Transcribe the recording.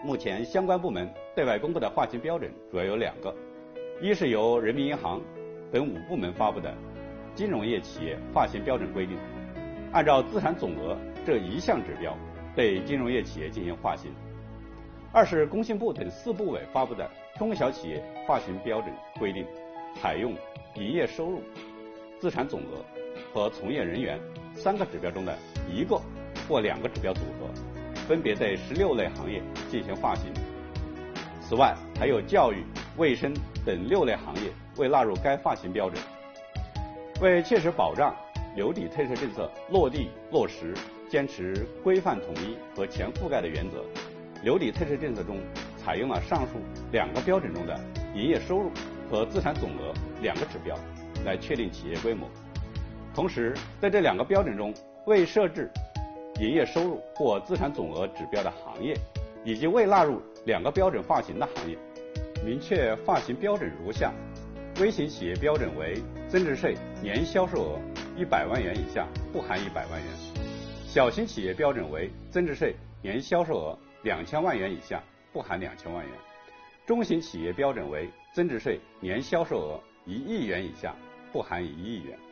目前相关部门对外公布的划型标准主要有2个，一是由人民银行等5部门发布的金融业企业划型标准规定，按照资产总额这一项指标对金融业企业进行划型；二是工信部等4部委发布的中小企业划型标准规定，采用营业收入、资产总额和从业人员3个指标中的1个或2个指标组合，分别对16类行业进行划型。此外，还有教育、卫生等6类行业未纳入该划型标准。为切实保障留抵退税政策落地落实，坚持规范统一和全覆盖的原则，留抵退税政策中采用了上述2个标准中的营业收入和资产总额2个指标来确定企业规模。同时，在这2个标准中未设置营业收入或资产总额指标的行业，以及未纳入2个标准划型的行业，明确划型标准如下：微型企业标准为增值税年销售额100万元以下不含100万元；小型企业标准为增值税年销售额2000万元以下不含2000万元；中型企业标准为增值税年销售额1亿元以下不含1亿元。